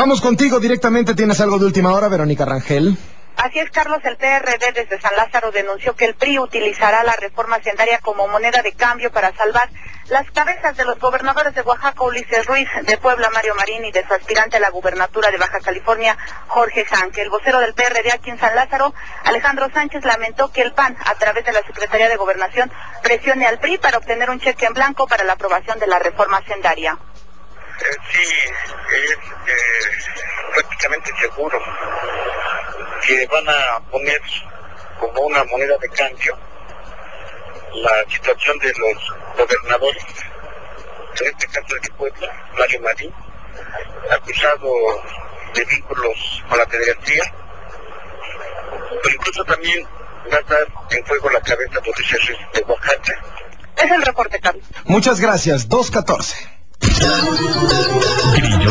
Vamos contigo directamente. ¿Tienes algo de última hora, Verónica Rangel? Así es, Carlos. El PRD desde San Lázaro denunció que el PRI utilizará la reforma hacendaria como moneda de cambio para salvar las cabezas de los gobernadores de Oaxaca, Ulises Ruiz, de Puebla, Mario Marín, y de su aspirante a la gubernatura de Baja California, Jorge Janke. El vocero del PRD aquí en San Lázaro, Alejandro Sánchez, lamentó que el PAN, a través de la Secretaría de Gobernación, presione al PRI para obtener un cheque en blanco para la aprobación de la reforma hacendaria. Sí, es prácticamente seguro que van a poner como una moneda de cambio la situación de los gobernadores, en este caso de Puebla, Mario Marín, acusado de vínculos con la Federación, pero incluso también va a estar en juego la cabeza de Ulises Ruiz de Oaxaca. Es el reporte, Carlos. Muchas gracias. 2:14.